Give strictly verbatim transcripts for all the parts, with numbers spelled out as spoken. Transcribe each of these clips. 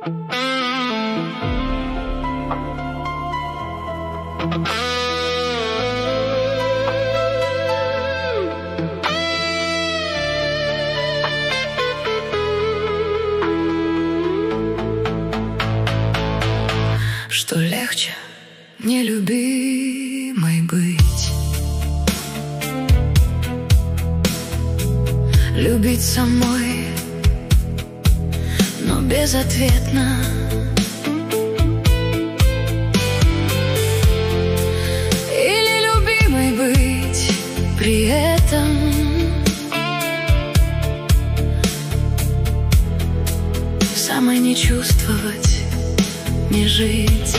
Что легче нелюбимой быть, любить самой, но безответно, или любимой быть при этом, самой не чувствовать, не жить.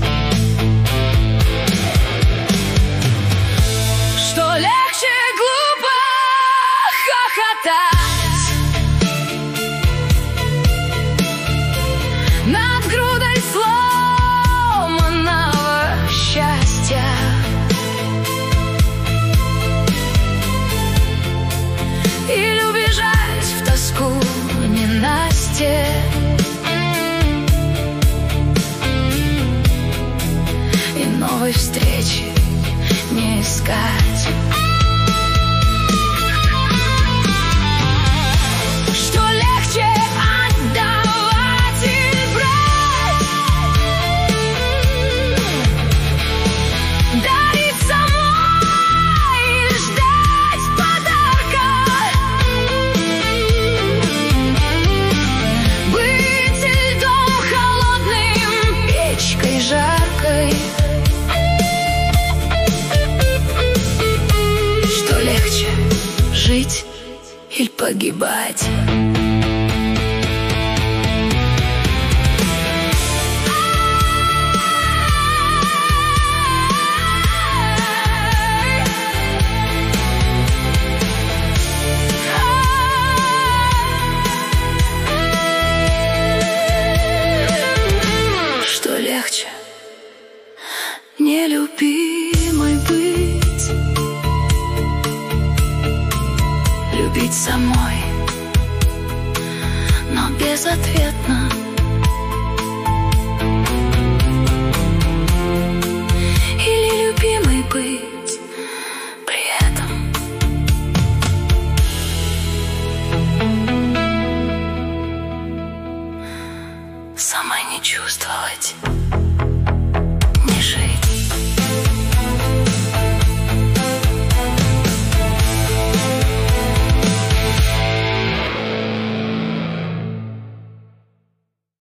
Что легче глупо хохотать над грудой сломанного счастья, или убежать в тоску ненастье, новой встречи не искать. Что легче отдавать или брать, дарить самой или ждать подарка, быть льдом холодным, печкой жаркой. Жить или погибать? Что легче нелюбимой быть, любить самой, но безответно, или любимой быть при этом, самой не чувствовать,